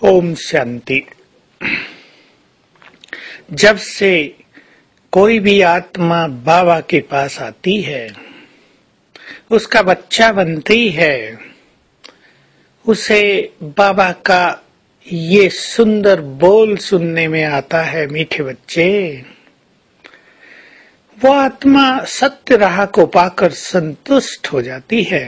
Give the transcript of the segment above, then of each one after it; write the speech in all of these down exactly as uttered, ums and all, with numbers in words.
ओम शांति। जब से कोई भी आत्मा बाबा के पास आती है, उसका बच्चा बनती है, उसे बाबा का ये सुंदर बोल सुनने में आता है, मीठे बच्चे। वो आत्मा सत्य राह को पाकर संतुष्ट हो जाती है।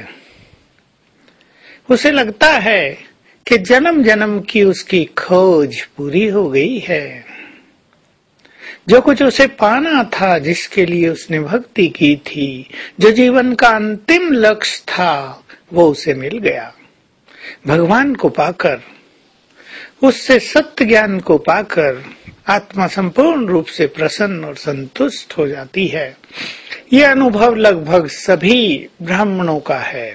उसे लगता है कि जन्म जन्म की उसकी खोज पूरी हो गई है। जो कुछ उसे पाना था, जिसके लिए उसने भक्ति की थी, जो जीवन का अंतिम लक्ष्य था, वो उसे मिल गया। भगवान को पाकर, उससे सत्य ज्ञान को पाकर आत्मा संपूर्ण रूप से प्रसन्न और संतुष्ट हो जाती है। यह अनुभव लगभग सभी ब्राह्मणों का है।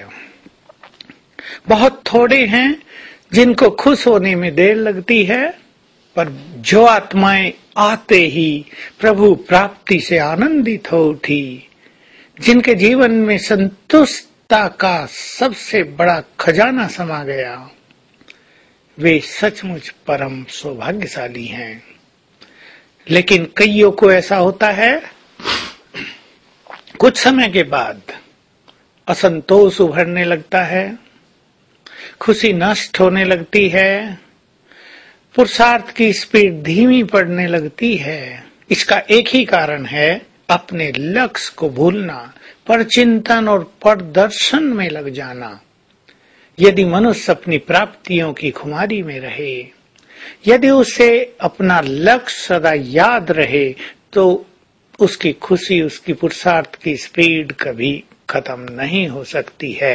बहुत थोड़े हैं जिनको खुश होने में देर लगती है, पर जो आत्माएं आते ही प्रभु प्राप्ति से आनंदित हो उठी, जिनके जीवन में संतुष्टता का सबसे बड़ा खजाना समा गया, वे सचमुच परम सौभाग्यशाली हैं। लेकिन कईयों को ऐसा होता है, कुछ समय के बाद असंतोष उभरने लगता है, खुशी नष्ट होने लगती है, पुरुषार्थ की स्पीड धीमी पड़ने लगती है। इसका एक ही कारण है, अपने लक्ष्य को भूलना, पर चिंतन और प्रदर्शन में लग जाना। यदि मनुष्य अपनी प्राप्तियों की खुमारी में रहे, यदि उसे अपना लक्ष्य सदा याद रहे, तो उसकी खुशी, उसकी पुरुषार्थ की स्पीड कभी खत्म नहीं हो सकती है।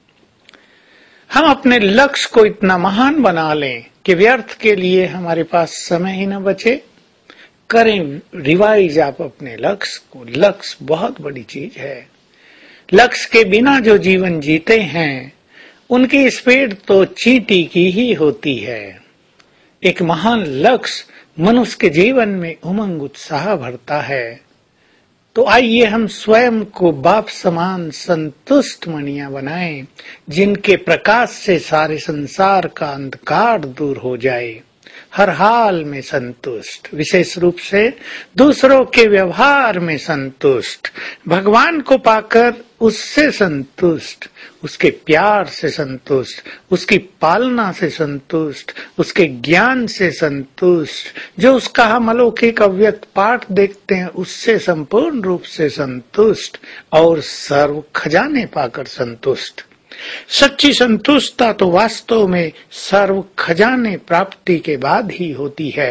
हम अपने लक्ष्य को इतना महान बना लें कि व्यर्थ के लिए हमारे पास समय ही न बचे। करें रिवाइज आप अपने लक्ष्य को। लक्ष्य बहुत बड़ी चीज है। लक्ष्य के बिना जो जीवन जीते हैं, उनकी स्पीड तो चींटी की ही होती है। एक महान लक्ष्य मनुष्य के जीवन में उमंग उत्साह भरता है। तो आइए हम स्वयं को बाप समान संतुष्ट मणियां बनाएं, जिनके प्रकाश से सारे संसार का अंधकार दूर हो जाए। हर हाल में संतुष्ट, विशेष रूप से दूसरों के व्यवहार में संतुष्ट, भगवान को पाकर उससे संतुष्ट, उसके प्यार से संतुष्ट, उसकी पालना से संतुष्ट, उसके ज्ञान से संतुष्ट, जो उसका हम अलौकिक अव्यक्त पाठ देखते हैं उससे संपूर्ण रूप से संतुष्ट, और सर्व खजाने पाकर संतुष्ट। सच्ची संतुष्टता तो वास्तव में सर्व खजाने प्राप्ति के बाद ही होती है।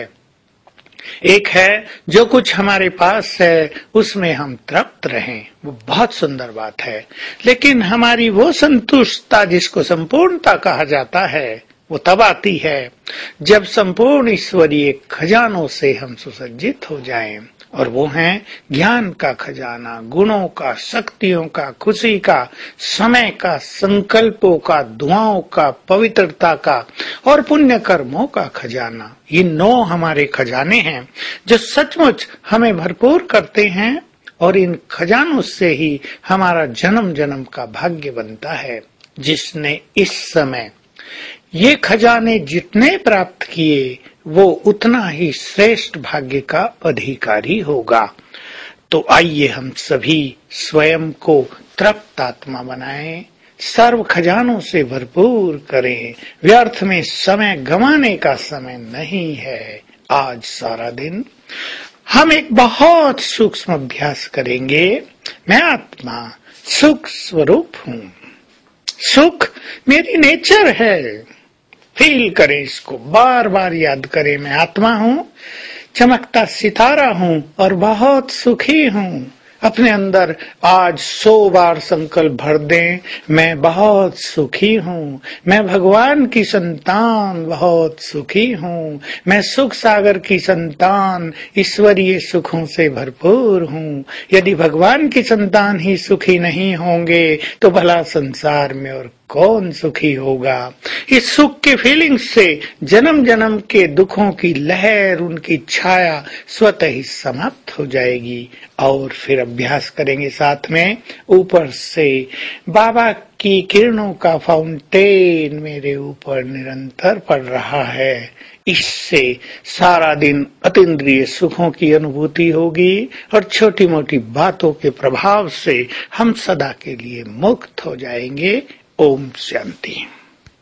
एक है, जो कुछ हमारे पास है उसमें हम तृप्त रहें, वो बहुत सुंदर बात है। लेकिन हमारी वो संतुष्टता जिसको संपूर्णता कहा जाता है, वो तब आती है जब संपूर्ण ईश्वरीय खजानों से हम सुसज्जित हो जाएं, और वो हैं ज्ञान का खजाना, गुणों का, शक्तियों का, खुशी का, समय का, संकल्पों का, दुआओं का, पवित्रता का और पुण्य कर्मों का खजाना। ये नौ हमारे खजाने हैं जो सचमुच हमें भरपूर करते हैं, और इन खजानों से ही हमारा जन्म जन्म का भाग्य बनता है। जिसने इस समय ये खजाने जितने प्राप्त किए, वो उतना ही श्रेष्ठ भाग्य का अधिकारी होगा। तो आइए हम सभी स्वयं को तृप्त आत्मा बनाएं, सर्व खजानों से भरपूर करें। व्यर्थ में समय गंवाने का समय नहीं है। आज सारा दिन हम एक बहुत सूक्ष्म अभ्यास करेंगे। मैं आत्मा सुख स्वरूप हूँ, सुख मेरी नेचर है। फील करें इसको, बार बार याद करें। मैं आत्मा हूँ, चमकता सितारा हूँ और बहुत सुखी हूँ। अपने अंदर आज सौ बार संकल्प भर दें, मैं बहुत सुखी हूँ, मैं भगवान की संतान बहुत सुखी हूँ, मैं सुख सागर की संतान ईश्वरीय सुखों से भरपूर हूँ। यदि भगवान की संतान ही सुखी नहीं होंगे तो भला संसार में और कौन सुखी होगा। इस सुख के फीलिंग से जन्म जन्म के दुखों की लहर, उनकी छाया स्वतः ही समाप्त हो जाएगी। और फिर अभ्यास करेंगे साथ में। ऊपर से बाबा की किरणों का फाउंटेन मेरे ऊपर निरंतर पड़ रहा है। इससे सारा दिन अतीन्द्रिय सुखों की अनुभूति होगी और छोटी मोटी बातों के प्रभाव से हम सदा के लिए मुक्त हो जाएंगे। ओम शांति।